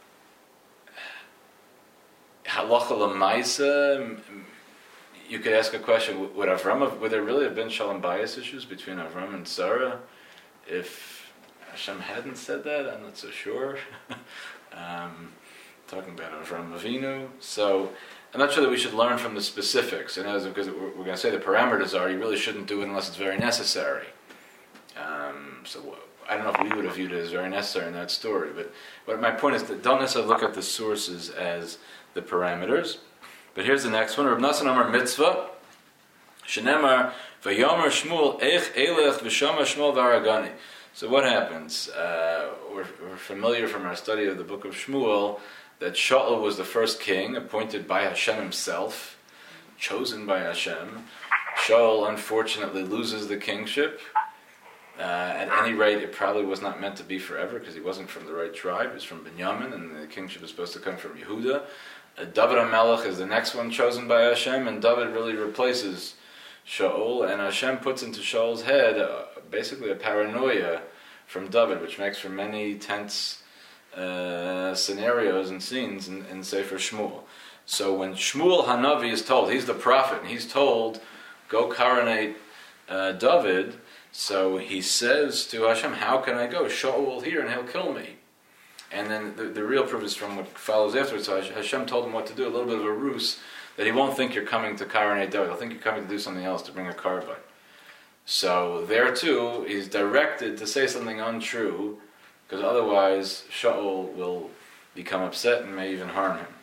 Halacha l'maisa. You could ask a question: Would Avram, would there really have been shalom bayis issues between Avram and Sarah if Hashem hadn't said that? I'm not so sure. um, talking about Avram Avinu, so I'm not sure that we should learn from the specifics. And as because we're, we're going to say the parameters are, you really shouldn't do it unless it's very necessary. Um, so I don't know if we would have viewed it as very necessary in that story, but but my point is that don't necessarily look at the sources as the parameters. But here's the next one. Rav Nassan Amar Mitzvah. Shenemar Vayomer Shmuel Eich Elech V'Shama Shmuel V'Aragani. So what happens? Uh, we're, we're familiar from our study of the book of Shmuel that Shaul was the first king, appointed by Hashem himself, chosen by Hashem. Shaul unfortunately loses the kingship. Uh, at any rate, it probably was not meant to be forever because he wasn't from the right tribe. He was from Binyamin, and the kingship was supposed to come from Yehuda. Uh, David HaMelech is the next one chosen by Hashem, and David really replaces Shaul, and Hashem puts into Shaul's head uh, basically a paranoia from David, which makes for many tense uh, scenarios and scenes in, in Sefer Shmuel. So when Shmuel Hanavi is told, he's the prophet, and he's told, go coronate uh, David, so he says to Hashem, how can I go? Shaul will hear and he'll kill me. And then the, the real proof is from what follows afterwards. So Hashem told him what to do, a little bit of a ruse, that he won't think you're coming to coronate David. He'll think you're coming to do something else, to bring a carbine. So there too, he's directed to say something untrue, because otherwise Shaul will become upset and may even harm him.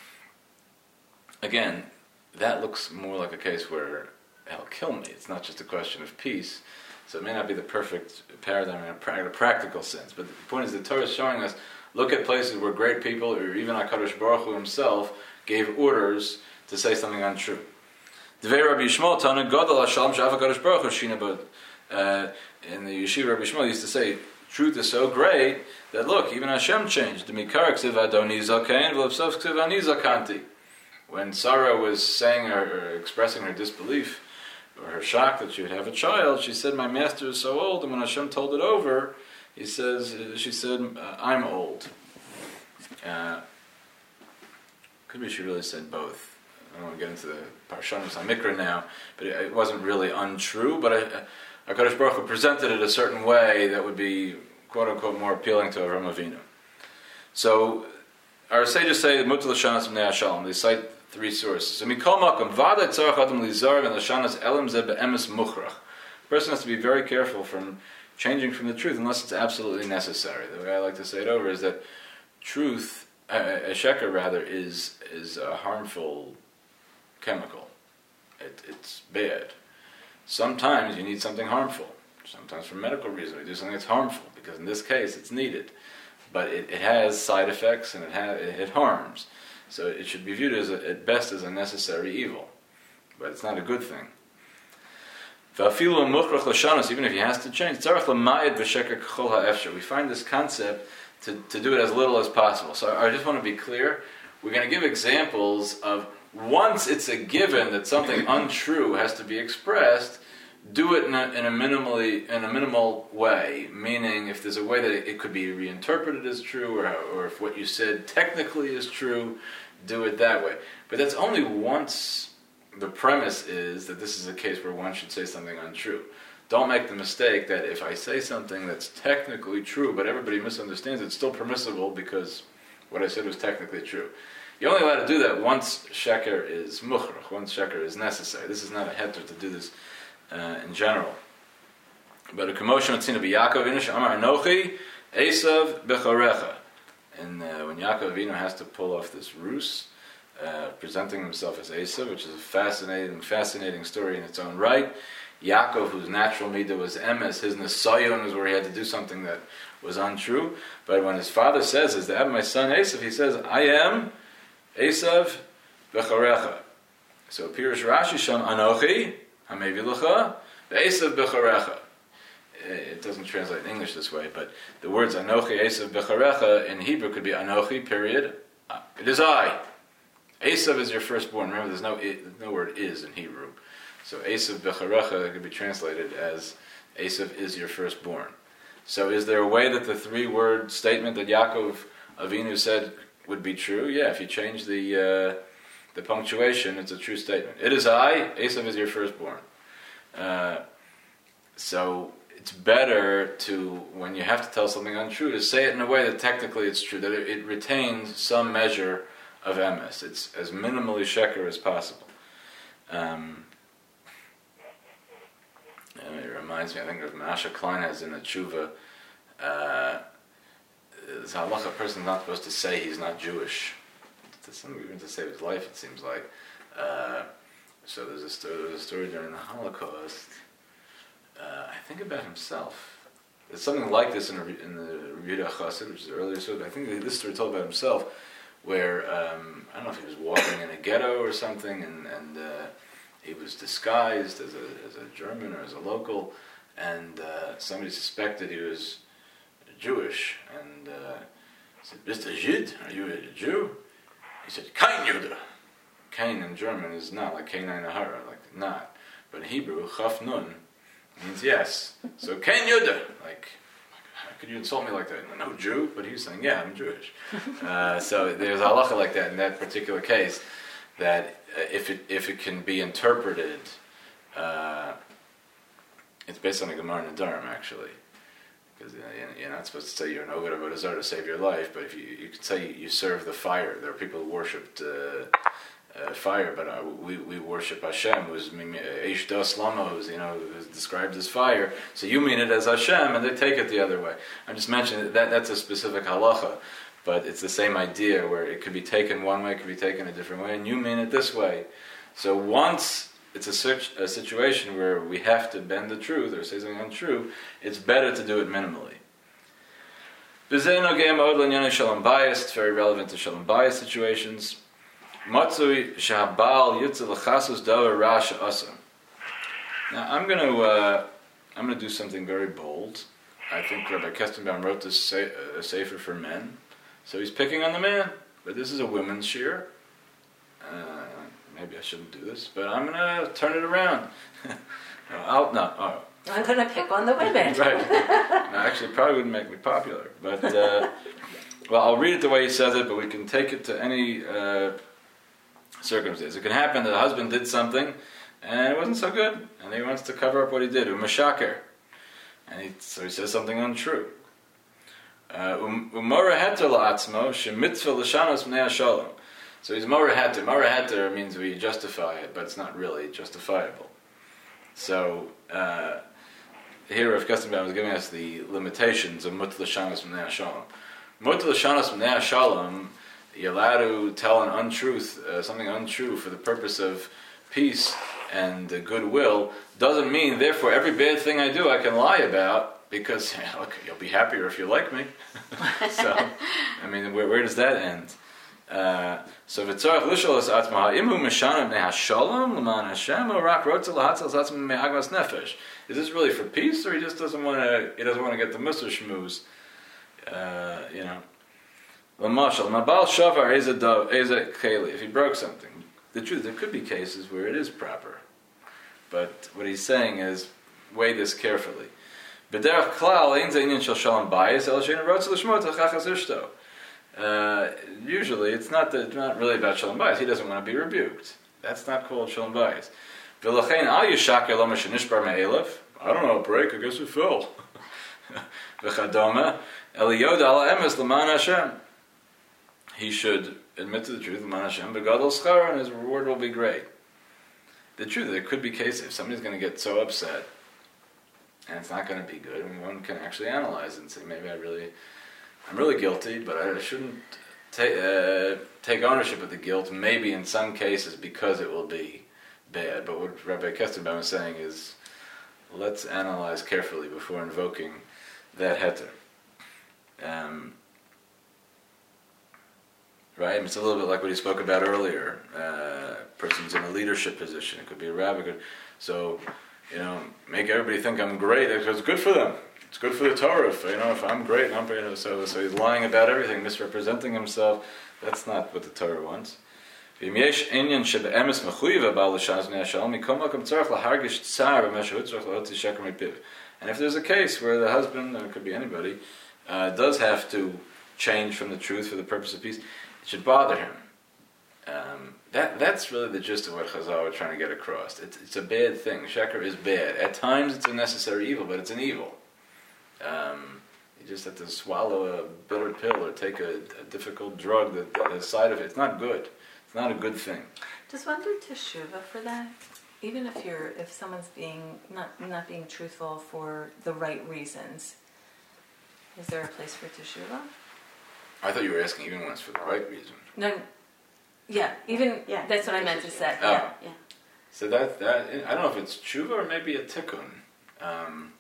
Again, that looks more like a case where he'll kill me. It's not just a question of peace. So it may not be the perfect paradigm in a practical sense. But the point is the Torah is showing us, look at places where great people, or even HaKadosh Baruch Hu himself, gave orders to say something untrue. Devei Rabbi Yishmael Tana Gadol HaShalom She'af HaKadosh Baruch Hu Shina B'Od. In the Yeshiva, Rabbi Yishmael used to say, truth is so great that look, even Hashem changed. D'mikar ksiv Adoni Zakein v'lepsov ksiv Ani Zakanti. When Sarah was saying or, or expressing her disbelief, or her shock that she would have a child, she said, my master is so old, and when Hashem told it over, he says, she said, I'm old. Uh, could be she really said both. I don't want to get into the Parshanos HaMikra now, but it, it wasn't really untrue, but I, HaKadosh Baruch Hu presented it a certain way that would be, quote-unquote, more appealing to Avram Avinu. So, our sages say, Mutal Lashanas B'nei HaShalom, they cite three sources. So, Mikol Makom, Vada Tzarach Adam Lizar and Lashanas Elam Ze Be'emes Muchrach. A person has to be very careful from changing from the truth unless it's absolutely necessary. The way I like to say it over is that truth, uh, a sheker rather, is is a harmful chemical. It, it's bad. Sometimes you need something harmful. Sometimes for medical reasons we do something that's harmful because in this case it's needed. But it, it has side effects and it has, it, it harms. So it should be viewed as a, at best as a necessary evil. But it's not a good thing. Even if he has to change, we find this concept to, to do it as little as possible. So I just want to be clear. We're going to give examples of once it's a given that something untrue has to be expressed, do it in a, in a minimally in a minimal way. Meaning, if there's a way that it, it could be reinterpreted as true, or or if what you said technically is true, do it that way. But that's only once the premise is that this is a case where one should say something untrue. Don't make the mistake that if I say something that's technically true, but everybody misunderstands, it's still permissible because what I said was technically true. You're only allowed to do that once sheker is mukhrach, once sheker is necessary. This is not a heter to do this uh, in general. But a commotion with Tzina b'Yaakov Inish Amar Anochi Esav Bechorecha. And uh, when Yaakov Avinu has to pull off this ruse, uh, presenting himself as Esav, which is a fascinating, fascinating story in its own right. Yaakov, whose natural midah was emes, his nesayon was where he had to do something that was untrue. But when his father says, "Is that my son Esav?" he says, "I am Esav becharecha." So Pirush Rashi Sham Anochi Hamevi Lecha Esav becharecha. It doesn't translate in English this way, but the words Anochi Esav becharecha in Hebrew could be Anochi. Period. It is I. Esav is your firstborn. Remember, there's no there's no word is in Hebrew. So Esav Becharecha could be translated as Esav is your firstborn. So is there a way that the three-word statement that Yaakov Avinu said would be true? Yeah, if you change the uh, the punctuation, it's a true statement. It is I, Esav is your firstborn. Uh, so it's better to, when you have to tell something untrue, to say it in a way that technically it's true, that it, it retains some measure of emes. It's as minimally sheker as possible. Um, and it reminds me, I think of Masha Klein has in the tshuva, uh, it's halacha, a person's not supposed to say he's not Jewish. To some even to save his life, it seems like. Uh, so there's a story, there's a story during the Holocaust. Uh, I think about himself. There's something like this in, a, in the Yehuda Chassid, which is the earlier story. But I think this story told about himself, where um, I don't know if he was walking in a ghetto or something, and, and uh, he was disguised as a as a German or as a local, and uh, somebody suspected he was Jewish, and uh, said, "Mister Jid, are you a Jew?" He said, "Kein Jude." Kain in German is not, like Kainai Nahara, like not. But in Hebrew, Chaf Nun means yes. So Kein Jude, like, how could you insult me like that? No Jew, but he's saying, yeah, I'm Jewish. uh, so there's halacha like that in that particular case, that uh, if it if it can be interpreted, uh, it's based on a Gemara in the Dharm, actually. Because you know, you're not supposed to say you're an Oved Avodah Zarah to save your life, but if you you could say you serve the fire. There are people who worshipped uh, uh, fire, but uh, we we worship Hashem, who's Eish Das Lama, who's you know who's described as fire. So you mean it as Hashem, and they take it the other way. I'm just mentioning that that's a specific halacha, but it's the same idea where it could be taken one way, it could be taken a different way, and you mean it this way. So once it's a, situ- a situation where we have to bend the truth or say something untrue, it's better to do it minimally. It's very relevant to shalom bayis situations. Now I'm going to uh, I'm going to do something very bold. I think Rabbi Kestenbaum wrote this se- uh, sefer for men, so he's picking on the man. But this is a women's shir. Uh, Maybe I shouldn't do this, but I'm going to turn it around. I'll, no, oh. I'm going to pick on the women. Right. No, actually, it probably wouldn't make me popular. But, uh, well, I'll read it the way he says it, but we can take it to any uh, circumstance. It can happen that a husband did something, and it wasn't so good, and he wants to cover up what he did. Umashaker. And he, so he says something untrue. Umara heter la'atzmo, shemitzvah l'shanos b'nei hashalom. So he's Mora Heter. Mora Heter means we justify it, but it's not really justifiable. So uh, here Rav Kestenbaum is giving us the limitations of Mut L'Shanos B'nei HaShalom. Mut L'Shanos B'nei HaShalom, you're allowed to tell an untruth, uh, something untrue for the purpose of peace and uh, goodwill, doesn't mean, therefore, every bad thing I do I can lie about, because yeah, look, you'll be happier if you like me. So, I mean, where, where does that end? Uh, so v'tzarach l'shalos atzma ha'imhu meshanim nehashalom l'man Hashem or rak rotzel lahatzal zatzma me'agmas nefesh. Is this really for peace, or he just doesn't want to? He doesn't want to get the mussar shmooze, uh, you know. L'mashal mabal shavar eza dov eza keli. If he broke something, the truth, there could be cases where it is proper, but what he's saying is weigh this carefully. B'derech klal ein ze inyan shel shalom bayis el shein rotzel l'shmot l'chachas ishto. Uh, usually, it's not the, not really about shalom bayis. He doesn't want to be rebuked. That's not called shalom bayis. V'lachein al yishakeh lo mishenishbar me'elef. I don't know, break. I guess it fell. V'chadoma eliyod ala emes l'man Hashem. He should admit to the truth, l'man Hashem, b'gadol schar, and his reward will be great. The truth, there could be cases if somebody's going to get so upset, and it's not going to be good, and one can actually analyze it and say, maybe I really. I'm really guilty, but I shouldn't ta- uh, take ownership of the guilt, maybe in some cases because it will be bad. But what Rabbi Kestenbaum is saying is, let's analyze carefully before invoking that heter. Um, right? It's a little bit like what he spoke about earlier. Uh, person's in a leadership position. It could be a rabbi. So, you know, make everybody think I'm great because it's good for them. It's good for the Torah. If, you know, if I'm great, I'm, you know, so so he's lying about everything, misrepresenting himself. That's not what the Torah wants. ואם יש עניין שבאמס מחויב הבעל לשעז בני השלום, מכל מקום צריך להרגיש צער במה שהוא צריך להוציא שקר מפיו. And if there's a case where the husband, or it could be anybody, uh, does have to change from the truth for the purpose of peace, it should bother him. Um, that that's really the gist of what Chazal are trying to get across. It's, it's a bad thing. Sheker is bad. At times it's a necessary evil, but it's an evil. Um, you just have to swallow a bitter pill or take a, a difficult drug that, that has side effects. It's not good. It's not a good thing. Does one do teshuvah for that? Even if you're, if someone's being not not being truthful for the right reasons, is there a place for teshuvah? I thought you were asking even when it's for the right reason. No, yeah, even Yeah, that's what I meant to say. Oh. Yeah, Yeah. So that that I don't know if it's tshuva or maybe a tikkun. Um,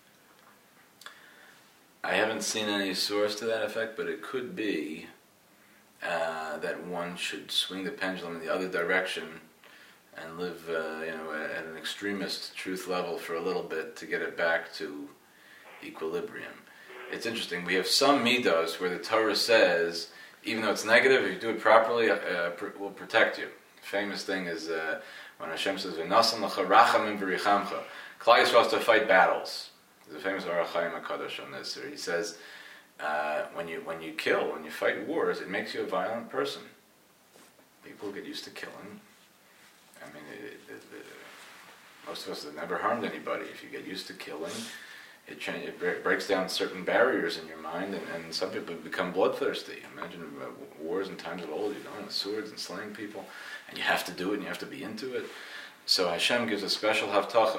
I haven't seen any source to that effect, but it could be uh, that one should swing the pendulum in the other direction and live, uh, you know, at an extremist truth level for a little bit to get it back to equilibrium. It's interesting. We have some midos where the Torah says, even though it's negative, if you do it properly, uh, pr- will protect you. The famous thing is uh, when Hashem says, "V'nasan l'cha rachamim v'richamcha." Klal Yisrael has to fight battles. There's a famous Orach Chaim HaKadosh on this. Where he says, uh, when you when you kill, when you fight wars, it makes you a violent person. People get used to killing. I mean, it, it, it, it, most of us have never harmed anybody. If you get used to killing, it, change, it breaks down certain barriers in your mind, and, and some people become bloodthirsty. Imagine uh, wars in times of old, you're going with swords and slaying people, and you have to do it, and you have to be into it. So Hashem gives a special havtacha.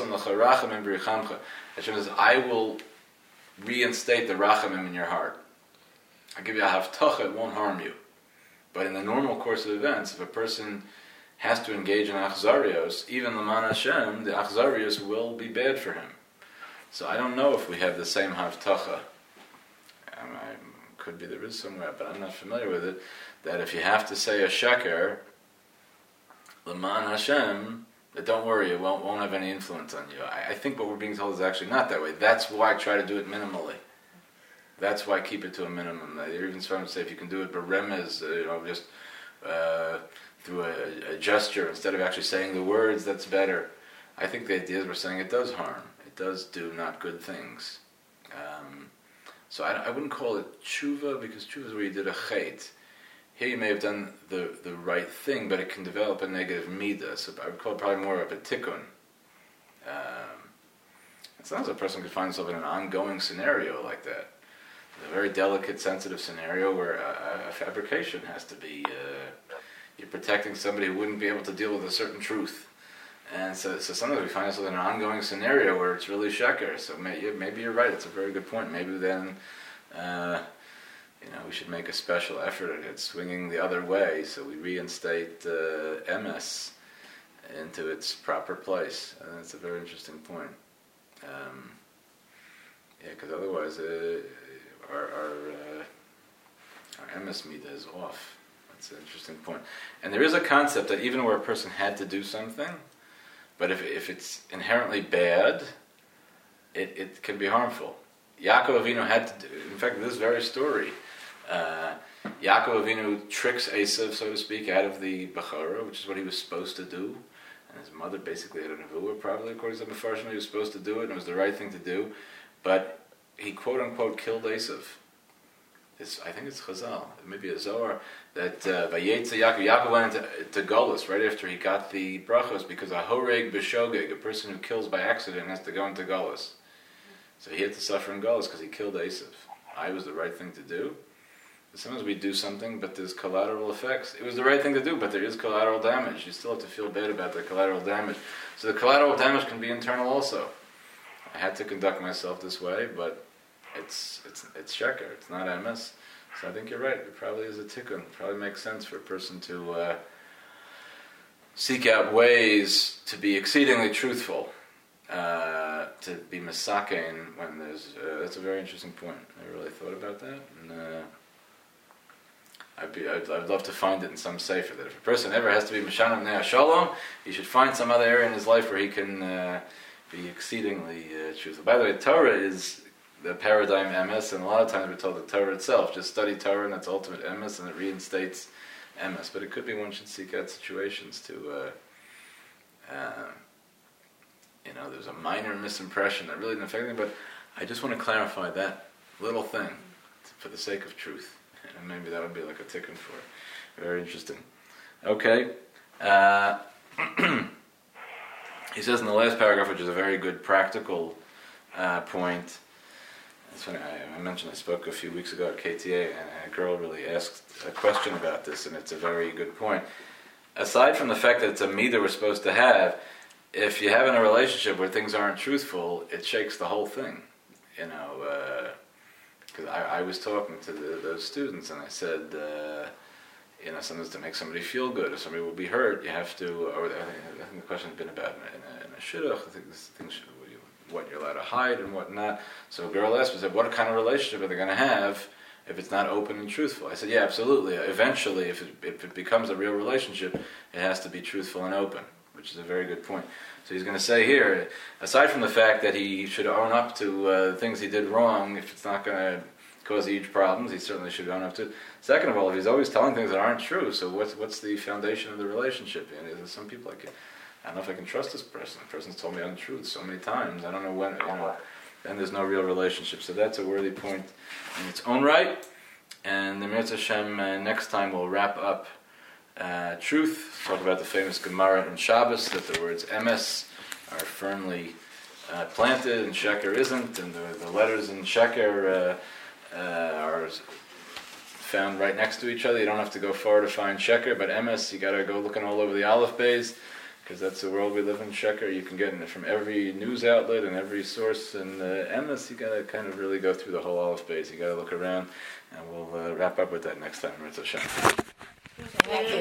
Hashem says, I will reinstate the rachamim in your heart. I give you a havtacha, it won't harm you. But in the normal course of events, if a person has to engage in achzarios, even Laman Hashem, the achzarios will be bad for him. So I don't know if we have the same havtacha. Um, I, could be there is somewhere, but I'm not familiar with it, that if you have to say a sheker, Laman Hashem, but don't worry, it won't, won't have any influence on you. I, I think what we're being told is actually not that way. That's why I try to do it minimally. That's why I keep it to a minimum. They're even starting to say if you can do it beremez, uh, you know, just uh, through a, a gesture instead of actually saying the words, that's better. I think the idea is we're saying it does harm. It does do not good things. Um, so I, I wouldn't call it tshuva, because tshuva is where you did a chait. Here you may have done the, the right thing, but it can develop a negative midah. So I would call it probably more of a tikkun. Um, it sounds like a person could find himself in an ongoing scenario like that. A very delicate, sensitive scenario where a, a fabrication has to be, uh, you're protecting somebody who wouldn't be able to deal with a certain truth. And so, so sometimes we find ourselves in an ongoing scenario where it's really sheker. So maybe, maybe you're right, it's a very good point. Maybe then, uh, you know, we should make a special effort at swinging the other way, so we reinstate uh, M S into its proper place. And that's a very interesting point. Um, yeah, because otherwise, uh, our our, uh, our M S midah is off. That's an interesting point. And there is a concept that even where a person had to do something, but if if it's inherently bad, it, it can be harmful. Yaakov Avinu had to do, in fact, this very story, uh, Yaakov Avinu tricks Esav, so to speak, out of the Bechorah, which is what he was supposed to do. And his mother basically had a nevuah, probably, according to the Mefarshim, he was supposed to do it, and it was the right thing to do. But he quote-unquote killed Esav. It's, I think it's Chazal, maybe a Zohar, that Vayetze uh, Yaakov, Yaakov went into to Golus right after he got the brachos, because a horeg b'shogeg, a person who kills by accident, has to go into Golus. So he had to suffer in Golus because he killed Esav. I was the right thing to do. But sometimes we do something, but there's collateral effects. It was the right thing to do, but there is collateral damage. You still have to feel bad about the collateral damage. So the collateral damage can be internal also. I had to conduct myself this way, but it's it's it's sheker. It's not M S. So I think you're right. It probably is a tikkun. It probably makes sense for a person to uh, seek out ways to be exceedingly truthful, uh, to be masakein when there's. Uh, that's a very interesting point. I really thought about that, and uh, I'd be. I'd, I'd love to find it in some sefer that if a person ever has to be mishanim nea shalom, he should find some other area in his life where he can uh, be exceedingly uh, truthful. By the way, Torah is the paradigm M S, and a lot of times we're told the Torah itself, just study Torah and that's ultimate M S, and it reinstates M S, but it could be one should seek out situations to, uh, uh, you know, there's a minor misimpression that really didn't affect anything, but I just want to clarify that little thing for the sake of truth. And maybe that would be like a tikkun for it. Very interesting. Okay. Uh, he says in the last paragraph, which is a very good practical uh, point. That's funny. I, I mentioned I spoke a few weeks ago at K T A, and a girl really asked a question about this, and it's a very good point. Aside from the fact that it's a midah we're supposed to have, if you have in a relationship where things aren't truthful, it shakes the whole thing. You know, because uh, I, I was talking to the, those students, and I said, uh, you know, sometimes to make somebody feel good, if somebody will be hurt, you have to, or I think, I think the question has been about in a, in a shidduch, I think this thing should, what you're allowed to hide and what not. So a girl asked me, said, what kind of relationship are they going to have if it's not open and truthful? I said, yeah, absolutely. Eventually, if it, if it becomes a real relationship, it has to be truthful and open, which is a very good point. So he's going to say here, aside from the fact that he should own up to uh, things he did wrong, if it's not going to cause huge problems, he certainly should own up to it. Second of all, if he's always telling things that aren't true, so what's what's the foundation of the relationship? And there's some people like, I don't know if I can trust this person. The person's told me untruth so many times. I don't know when, you know, then there's no real relationship. So that's a worthy point in its own right. And the Mirz Hashem, uh, next time we'll wrap up uh, truth, talk about the famous Gemara in Shabbos, that the words emes are firmly uh, planted and sheker isn't, and the, the letters in sheker uh, uh, are found right next to each other. You don't have to go far to find sheker, but emes, you got to go looking all over the aleph bays, because that's the world we live in. Sheker, you can get it from every news outlet and every source, and uh, emes, you got to kind of really go through the whole aleph bays. You got to look around, and we'll uh, wrap up with that next time. Mirz Hashem. Thank you.